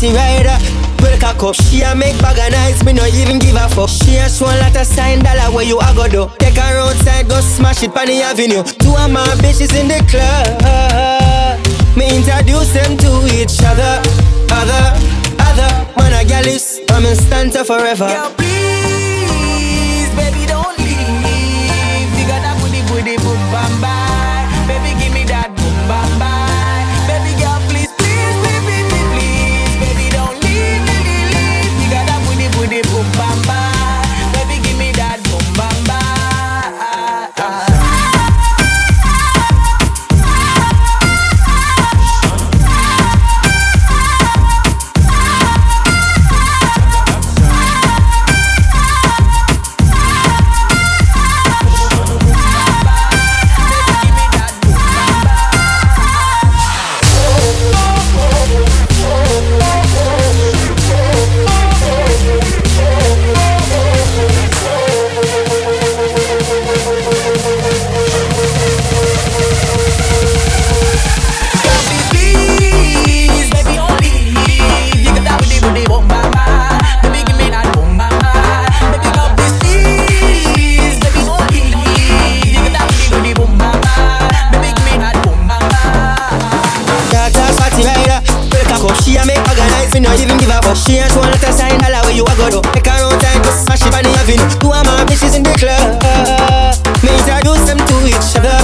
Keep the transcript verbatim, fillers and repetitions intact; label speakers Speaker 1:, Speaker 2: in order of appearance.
Speaker 1: party rider. Well cock up, she a make bag of nights, me no even give a fuck. She a show a lot of sign dollar where you a go do. Take her outside, go smash it on the avenue. Two of my bitches in the club, me introduce them to each other. Other, other, man a gal is, I'm in stanza forever.
Speaker 2: Girl, please, baby, don't leave. You got that booty, booty, boom, bam, bye. Baby, give me that boom, bam, bye. Baby, girl, please, please, please, please, please. Baby, don't leave, leave, leave, leave. You got that booty, booty, boom, bam, bye. Baby, give me that boom, bam, bye.
Speaker 1: She a make bag of nights, me no even give a fuck. She a show a lot of sign dollar where you a go do. Take her outside, go smash it on the avenue. Two of my bitches in the club, me introduce them to each other.